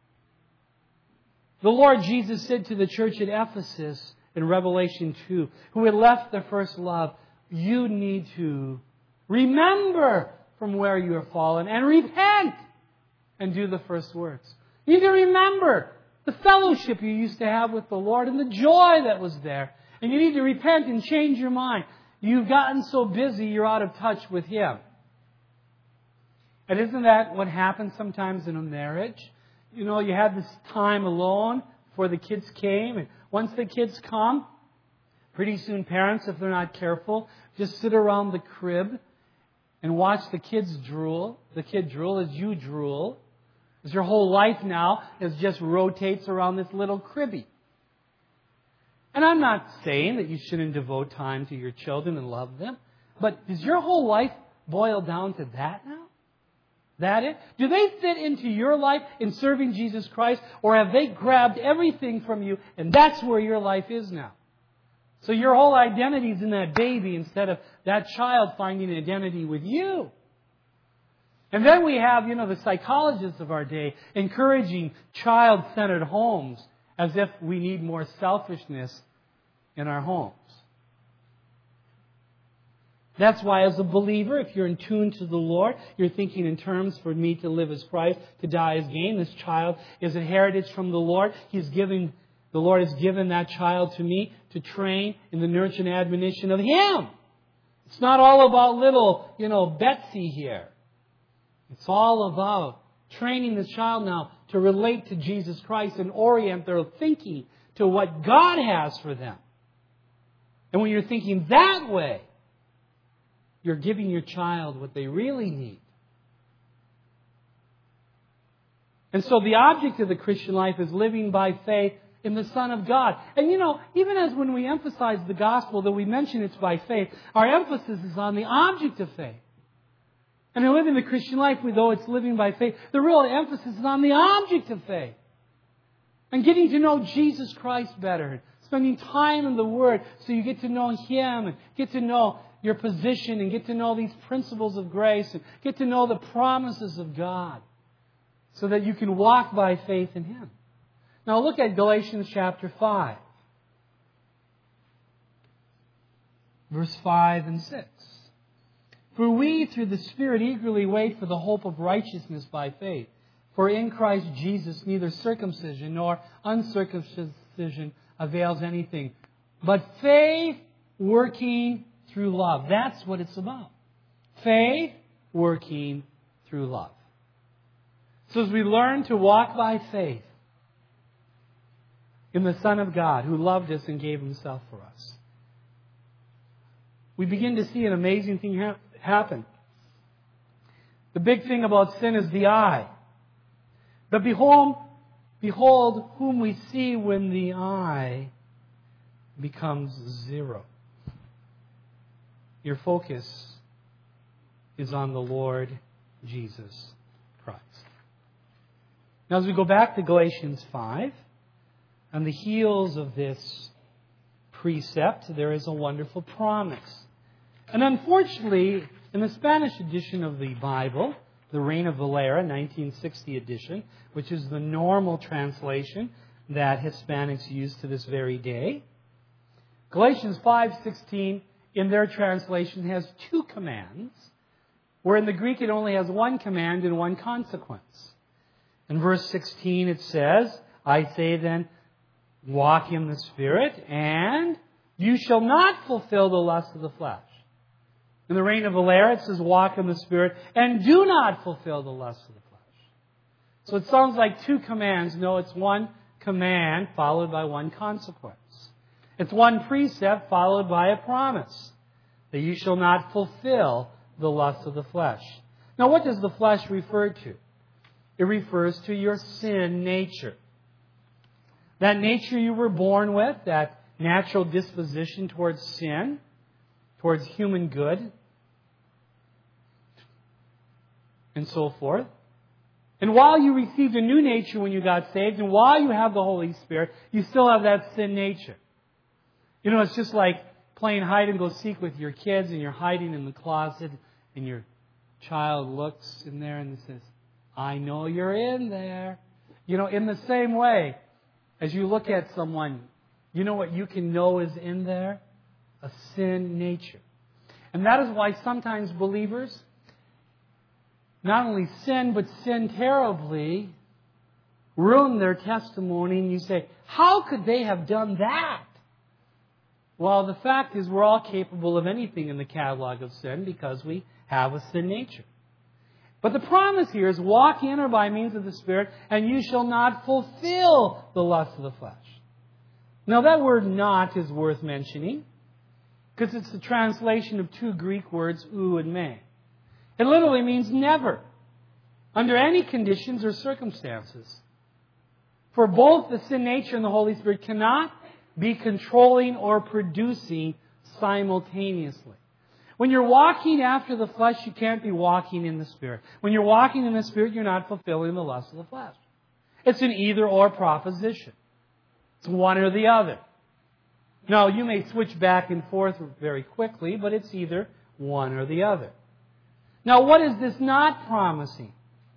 Speaker 1: the Lord Jesus said to the church at Ephesus in Revelation two, who had left their first love, you need to remember from where you have fallen and repent and do the first works. You need to remember the fellowship you used to have with the Lord and the joy that was there. And you need to repent and change your mind. You've gotten so busy, you're out of touch with Him. And isn't that what happens sometimes in a marriage? You know, you have this time alone before the kids came. And once the kids come, pretty soon parents, if they're not careful, just sit around the crib and watch the kids drool. The kid drool as you drool. As your whole life now is just rotates around this little cribby. And I'm not saying that you shouldn't devote time to your children and love them. But does your whole life boil down to that now? That it? Do they fit into your life in serving Jesus Christ? Or have they grabbed everything from you and that's where your life is now? So your whole identity is in that baby instead of that child finding an identity with you. And then we have, you know, the psychologists of our day encouraging child-centered homes as if we need more selfishness in our homes. That's why as a believer, if you're in tune to the Lord, you're thinking in terms for me to live as Christ, to die as gain. This child is a heritage from the Lord. He's giving, the Lord has given that child to me to train in the nurture and admonition of Him. It's not all about little, you know, Betsy here. It's all about training the child now to relate to Jesus Christ and orient their thinking to what God has for them. And when you're thinking that way, you're giving your child what they really need. And so the object of the Christian life is living by faith in the Son of God. And you know, even as when we emphasize the gospel, that we mention it's by faith, our emphasis is on the object of faith. And in living the Christian life, though it's living by faith, the real emphasis is on the object of faith. And getting to know Jesus Christ better. Spending time in the Word so you get to know Him and get to know your position and get to know these principles of grace and get to know the promises of God so that you can walk by faith in Him. Now look at Galatians chapter five. Verse five and six. For we, through the Spirit, eagerly wait for the hope of righteousness by faith. For in Christ Jesus neither circumcision nor uncircumcision avails anything, but faith working through love. That's what it's about. Faith working through love. So as we learn to walk by faith in the Son of God who loved us and gave Himself for us, we begin to see an amazing thing ha- happen. The big thing about sin is the eye. But behold, behold whom we see when the eye becomes zero. Your focus is on the Lord Jesus Christ. Now as we go back to Galatians five, on the heels of this precept, there is a wonderful promise. And unfortunately, in the Spanish edition of the Bible, the Reina Valera nineteen sixty edition, which is the normal translation that Hispanics use to this very day, Galatians five sixteen in their translation has two commands, where in the Greek it only has one command and one consequence. In verse sixteen it says, I say then, walk in the Spirit, and you shall not fulfill the lust of the flesh. In the Reina Valera it says, walk in the Spirit, and do not fulfill the lust of the flesh. So it sounds like two commands. No, it's one command followed by one consequence. It's one precept followed by a promise that you shall not fulfill the lust of the flesh. Now, what does the flesh refer to? It refers to your sin nature. That nature you were born with, that natural disposition towards sin, towards human good, and so forth. And while you received a new nature when you got saved, and while you have the Holy Spirit, you still have that sin nature. You know, it's just like playing hide and go seek with your kids and you're hiding in the closet and your child looks in there and says, I know you're in there. You know, in the same way, as you look at someone, you know what you can know is in there? A sin nature. And that is why sometimes believers not only sin, but sin terribly, ruin their testimony, and you say, how could they have done that? Well, the fact is we're all capable of anything in the catalog of sin because we have a sin nature. But the promise here is walk in or by means of the Spirit, and you shall not fulfill the lust of the flesh. Now that word not is worth mentioning because it's the translation of two Greek words, ou and me. It literally means never, under any conditions or circumstances. For both the sin nature and the Holy Spirit cannot be controlling or producing simultaneously. When you're walking after the flesh, you can't be walking in the Spirit. When you're walking in the Spirit, you're not fulfilling the lust of the flesh. It's an either-or proposition. It's one or the other. Now, you may switch back and forth very quickly, but it's either one or the other. Now, what is this not promising?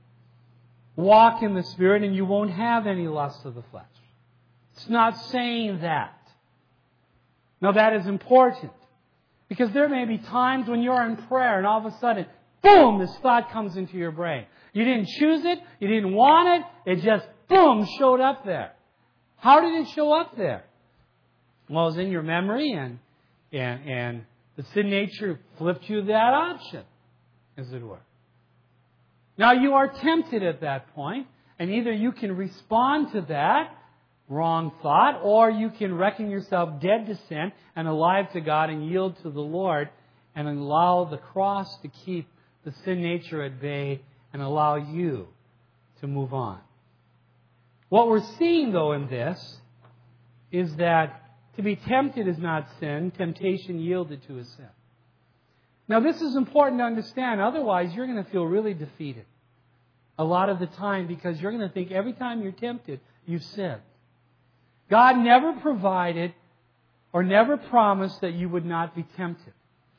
Speaker 1: Walk in the Spirit and you won't have any lust of the flesh. It's not saying that. Now, that is important. Because there may be times when you're in prayer and all of a sudden, boom, this thought comes into your brain. You didn't choose it. You didn't want it. It just, boom, showed up there. How did it show up there? Well, it was in your memory and, and, and the sin nature flipped you that option, as it were. Now, you are tempted at that point, and either you can respond to that wrong thought, or you can reckon yourself dead to sin and alive to God and yield to the Lord and allow the cross to keep the sin nature at bay and allow you to move on. What we're seeing, though, in this is that to be tempted is not sin. Temptation yielded to is sin. Now, this is important to understand. Otherwise, you're going to feel really defeated a lot of the time because you're going to think every time you're tempted, you've sinned. God never provided or never promised that you would not be tempted.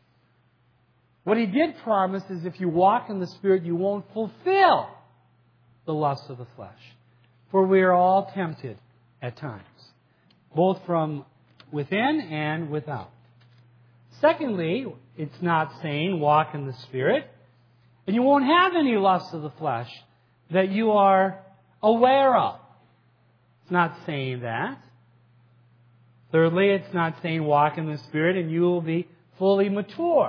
Speaker 1: What He did promise is if you walk in the Spirit, you won't fulfill the lust of the flesh. For we are all tempted at times, both from within and without. Secondly, it's not saying walk in the Spirit, and you won't have any lust of the flesh that you are aware of. It's not saying that. Thirdly, it's not saying walk in the Spirit and you will be fully mature.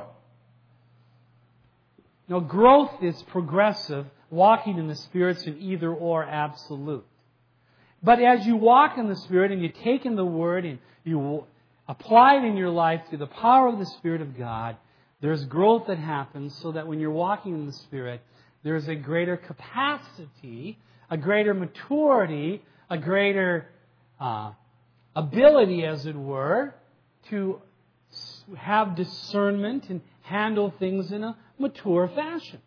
Speaker 1: Now, growth is progressive. Walking in the Spirit is an either-or absolute. But as you walk in the Spirit and you take in the Word and you apply it in your life through the power of the Spirit of God, there's growth that happens so that when you're walking in the Spirit, there's a greater capacity, a greater maturity, a greater uh, ability, as it were, to have discernment and handle things in a mature fashion.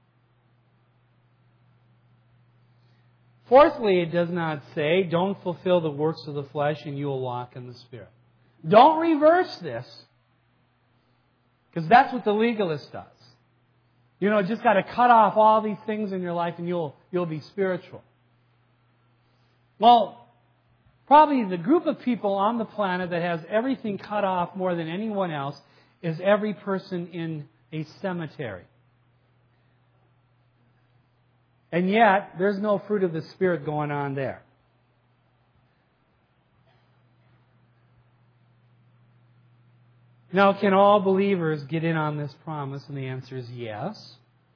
Speaker 1: Fourthly, it does not say, don't fulfill the works of the flesh and you will walk in the Spirit. Don't reverse this, because that's what the legalist does. You know, just got to cut off all these things in your life and you'll you'll be spiritual. Well, probably the group of people on the planet that has everything cut off more than anyone else is every person in a cemetery. And yet, there's no fruit of the Spirit going on there. Now, can all believers get in on this promise? And the answer is yes.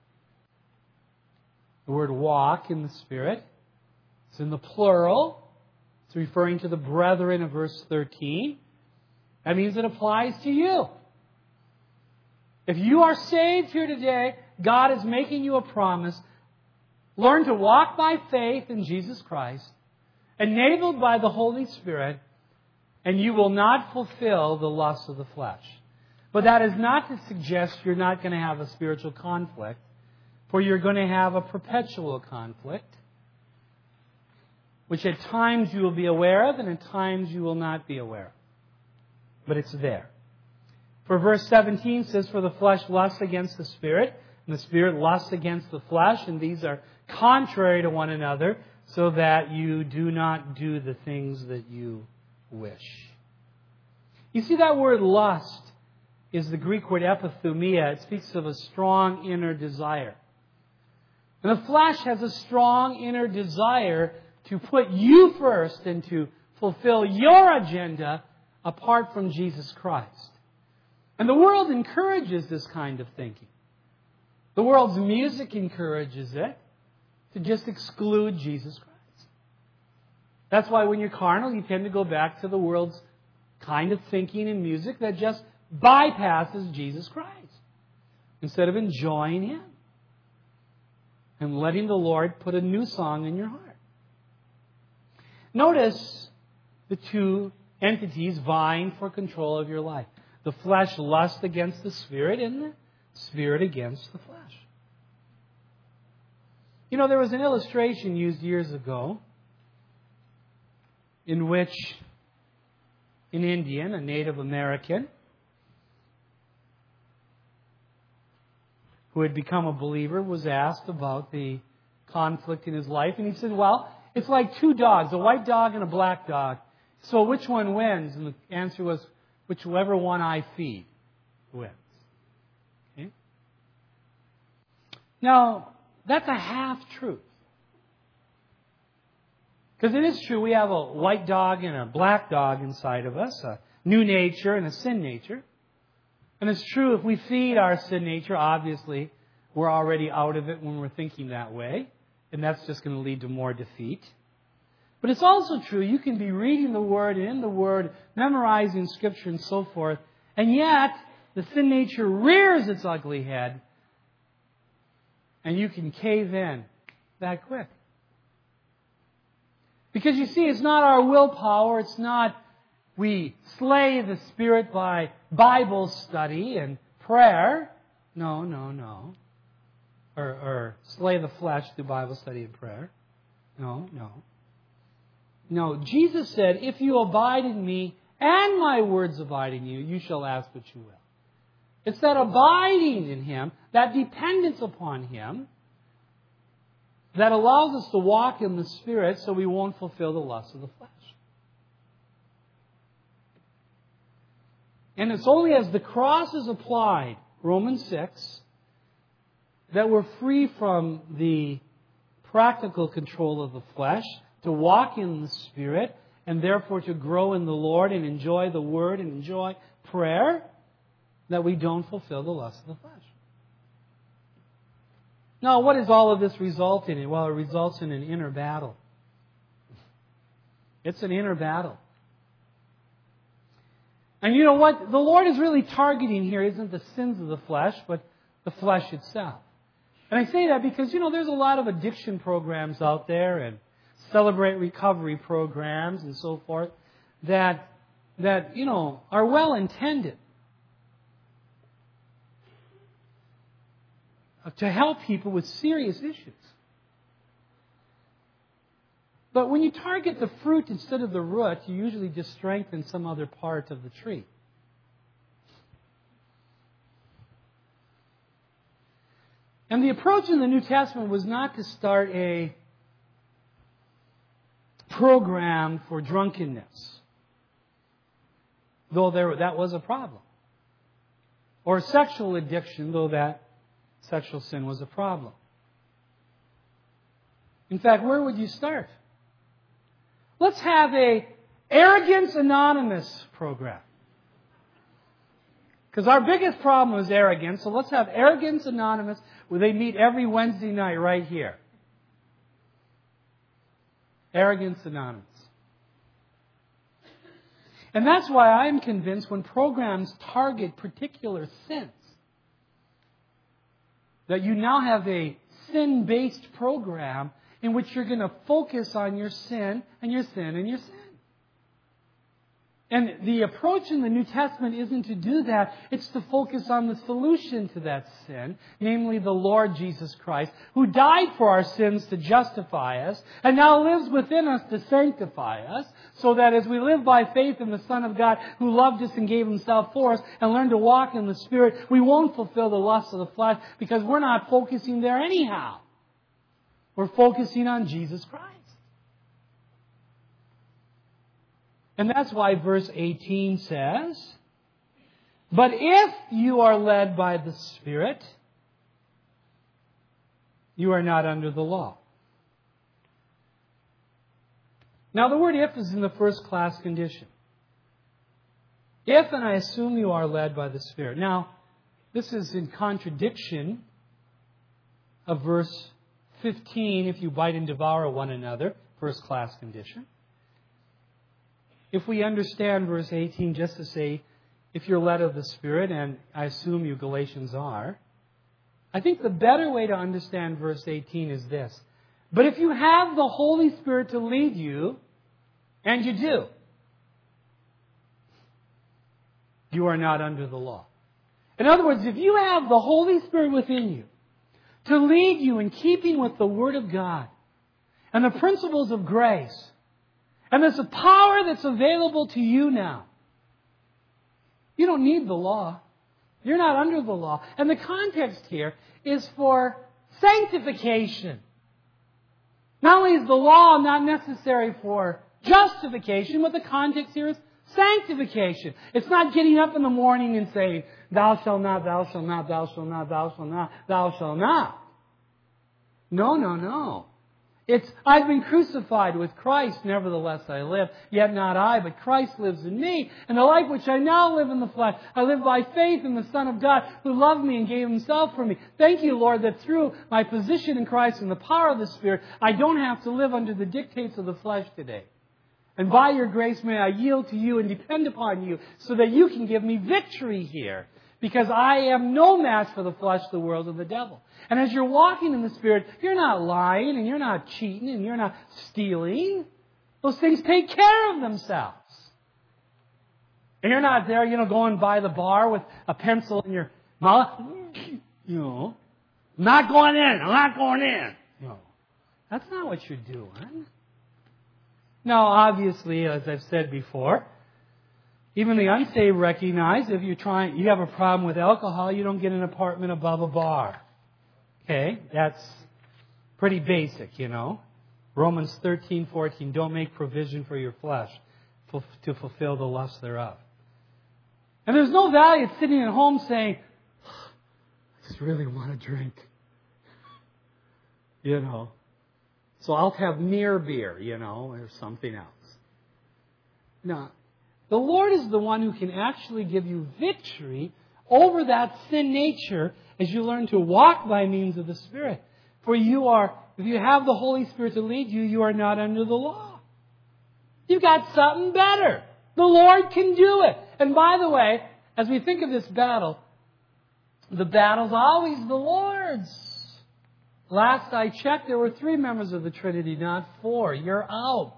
Speaker 1: The word walk in the Spirit, it's in the plural. It's referring to the brethren of verse thirteen. That means it applies to you. If you are saved here today, God is making you a promise. Learn to walk by faith in Jesus Christ, enabled by the Holy Spirit, and you will not fulfill the lusts of the flesh. But that is not to suggest you're not going to have a spiritual conflict, for you're going to have a perpetual conflict, which at times you will be aware of and at times you will not be aware of. But it's there. For verse seventeen says, for the flesh lusts against the Spirit, and the Spirit lusts against the flesh, and these are contrary to one another, so that you do not do the things that you wish. You see, that word lust is the Greek word epithumia. It speaks of a strong inner desire. And the flesh has a strong inner desire to put you first and to fulfill your agenda apart from Jesus Christ. And the world encourages this kind of thinking. The world's music encourages it to just exclude Jesus Christ. That's why when you're carnal, you tend to go back to the world's kind of thinking and music that just bypasses Jesus Christ instead of enjoying Him and letting the Lord put a new song in your heart. Notice the two entities vying for control of your life. The flesh lusts against the Spirit, and the Spirit against the flesh. You know, there was an illustration used years ago in which an Indian, a Native American, who had become a believer, was asked about the conflict in his life. And he said, well, it's like two dogs, a white dog and a black dog. So which one wins? And the answer was, whichever one I feed wins. Okay? Now, that's a half-truth. Because it is true, we have a white dog and a black dog inside of us, a new nature and a sin nature. And it's true, if we feed our sin nature, obviously, we're already out of it when we're thinking that way. And that's just going to lead to more defeat. But it's also true, you can be reading the Word and in the Word, memorizing Scripture and so forth, and yet the sin nature rears its ugly head, and you can cave in that quick. Because you see, it's not our willpower, it's not we slay the Spirit by Bible study and prayer. No, no, no. Or, or slay the flesh through Bible study and prayer. No, no. No, Jesus said, if you abide in me and my words abide in you, you shall ask what you will. It's that abiding in Him, that dependence upon Him, that allows us to walk in the Spirit so we won't fulfill the lusts of the flesh. And it's only as the cross is applied, Romans six, that we're free from the practical control of the flesh, to walk in the Spirit, and therefore to grow in the Lord and enjoy the Word and enjoy prayer, that we don't fulfill the lust of the flesh. Now, what does all of this result in? Well, it results in an inner battle. It's an inner battle. And you know what? The Lord is really targeting here isn't the sins of the flesh, but the flesh itself. And I say that because, you know, there's a lot of addiction programs out there and Celebrate recovery programs and so forth that, that you know, are well intended to help people with serious issues. But when you target the fruit instead of the root, you usually just strengthen some other part of the tree. And the approach in the New Testament was not to start a program for drunkenness, though there, that was a problem. Or sexual addiction, though that sexual sin was a problem. In fact, where would you start? Let's have a Arrogance Anonymous program. Because our biggest problem is arrogance, so let's have Arrogance Anonymous where they meet every Wednesday night right here. Arrogance Anonymous. And that's why I'm convinced when programs target particular sins, that you now have a sin-based program in which you're going to focus on your sin and your sin and your sin. And the approach in the New Testament isn't to do that. It's to focus on the solution to that sin, namely the Lord Jesus Christ, who died for our sins to justify us, and now lives within us to sanctify us, so that as we live by faith in the Son of God, who loved us and gave Himself for us, and learn to walk in the Spirit, we won't fulfill the lusts of the flesh, because we're not focusing there anyhow. We're focusing on Jesus Christ. And that's why verse eighteen says, "But if you are led by the Spirit, you are not under the law." Now the word "if" is in the first class condition. If, and I assume you are led by the Spirit. Now, this is in contradiction of verse fifteen, "If you bite and devour one another," first class condition. If we understand verse eighteen just to say, if you're led of the Spirit, and I assume you Galatians are, I think the better way to understand verse eighteen is this. But if you have the Holy Spirit to lead you, and you do, you are not under the law. In other words, if you have the Holy Spirit within you to lead you in keeping with the Word of God and the principles of grace, and there's a power that's available to you now, you don't need the law. You're not under the law. And the context here is for sanctification. Not only is the law not necessary for justification, but the context here is sanctification. It's not getting up in the morning and saying, "Thou shalt not, thou shalt not, thou shalt not, thou shalt not, thou shalt not." No, no, no. It's, "I've been crucified with Christ, nevertheless I live. Yet not I, but Christ lives in me. And the life which I now live in the flesh, I live by faith in the Son of God, who loved me and gave Himself for me." Thank you, Lord, that through my position in Christ and the power of the Spirit, I don't have to live under the dictates of the flesh today. And by your grace, may I yield to you and depend upon you so that you can give me victory here. Because I am no match for the flesh, the world, or the devil. And as you're walking in the Spirit, you're not lying and you're not cheating and you're not stealing. Those things take care of themselves. And you're not there, you know, going by the bar with a pencil in your mouth. You know, "I'm not going in, I'm not going in." No, that's not what you're doing. Now, obviously, as I've said before, even the unsaved recognize if you're trying, you have a problem with alcohol, you don't get an apartment above a bar. Okay? That's pretty basic, you know. Romans thirteen fourteen, "Don't make provision for your flesh to fulfill the lust thereof." And there's no value in sitting at home saying, "I just really want to drink." You know. So I'll have near beer, you know, or something else. No. The Lord is the one who can actually give you victory over that sin nature as you learn to walk by means of the Spirit. For you are, if you have the Holy Spirit to lead you, you are not under the law. You've got something better. The Lord can do it. And by the way, as we think of this battle, the battle's always the Lord's. Last I checked, there were three members of the Trinity, not four. You're out.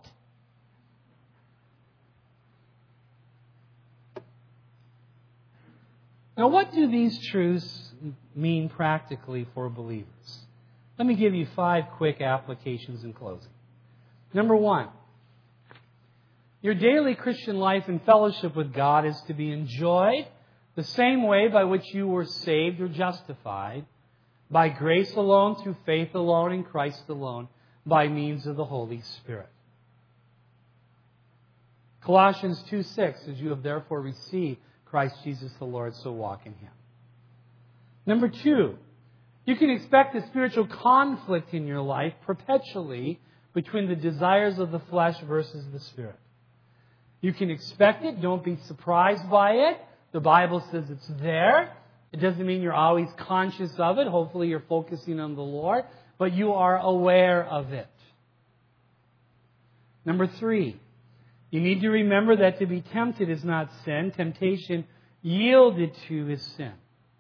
Speaker 1: Now, what do these truths mean practically for believers? Let me give you five quick applications in closing. Number one, your daily Christian life and fellowship with God is to be enjoyed the same way by which you were saved or justified, by grace alone, through faith alone, in Christ alone, by means of the Holy Spirit. Colossians two six, "As you have therefore received Christ Jesus the Lord, so walk in Him." Number two, you can expect a spiritual conflict in your life perpetually between the desires of the flesh versus the Spirit. You can expect it. Don't be surprised by it. The Bible says it's there. It doesn't mean you're always conscious of it. Hopefully you're focusing on the Lord, but you are aware of it. Number three, you need to remember that to be tempted is not sin. Temptation yielded to is sin.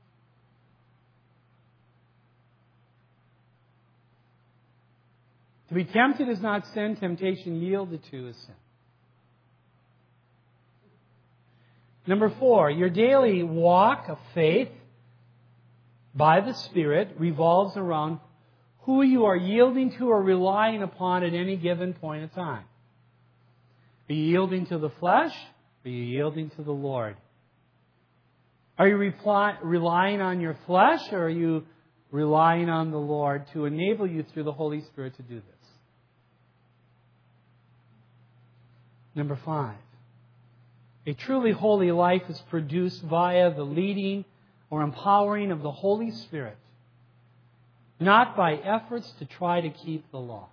Speaker 1: To be tempted is not sin. Temptation yielded to is sin. Number four, your daily walk of faith by the Spirit revolves around who you are yielding to or relying upon at any given point in time. Are you yielding to the flesh? Are you yielding to the Lord? Are you reply, relying on your flesh, or are you relying on the Lord to enable you through the Holy Spirit to do this? Number five, a truly holy life is produced via the leading or empowering of the Holy Spirit, not by efforts to try to keep the law.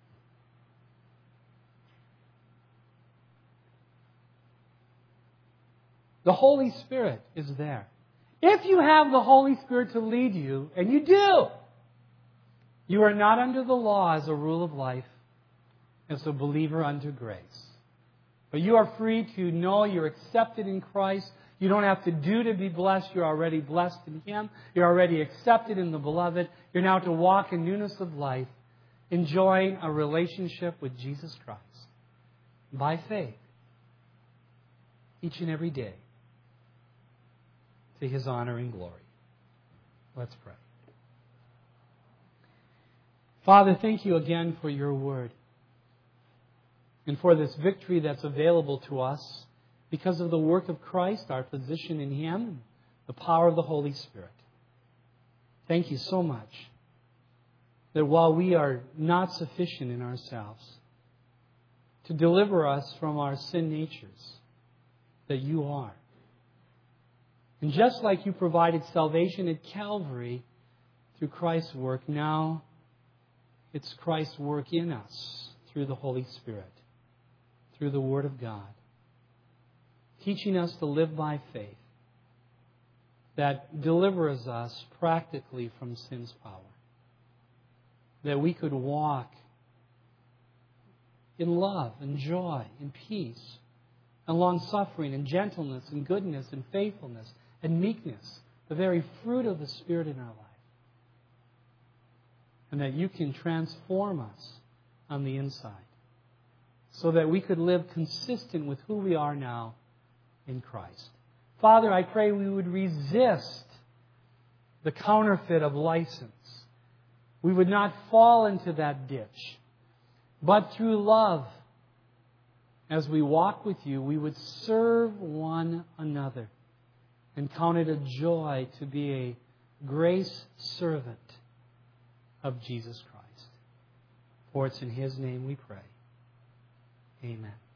Speaker 1: The Holy Spirit is there. If you have the Holy Spirit to lead you, and you do, you are not under the law as a rule of life, as a believer under grace. But you are free to know you're accepted in Christ. You don't have to do to be blessed. You're already blessed in Him. You're already accepted in the Beloved. You're now to walk in newness of life, enjoying a relationship with Jesus Christ by faith each and every day to His honor and glory. Let's pray. Father, thank you again for your word and for this victory that's available to us because of the work of Christ, our position in Him, the power of the Holy Spirit. Thank you so much that while we are not sufficient in ourselves to deliver us from our sin natures, that you are. And just like you provided salvation at Calvary through Christ's work, now it's Christ's work in us through the Holy Spirit, through the Word of God, teaching us to live by faith that delivers us practically from sin's power, that we could walk in love and joy and peace and long-suffering and gentleness and goodness and faithfulness and meekness, the very fruit of the Spirit in our life. And that you can transform us on the inside so that we could live consistent with who we are now in Christ. Father, I pray we would resist the counterfeit of license. We would not fall into that ditch, but through love, as we walk with you, we would serve one another and count it a joy to be a grace servant of Jesus Christ. For it's in His name we pray. Amen.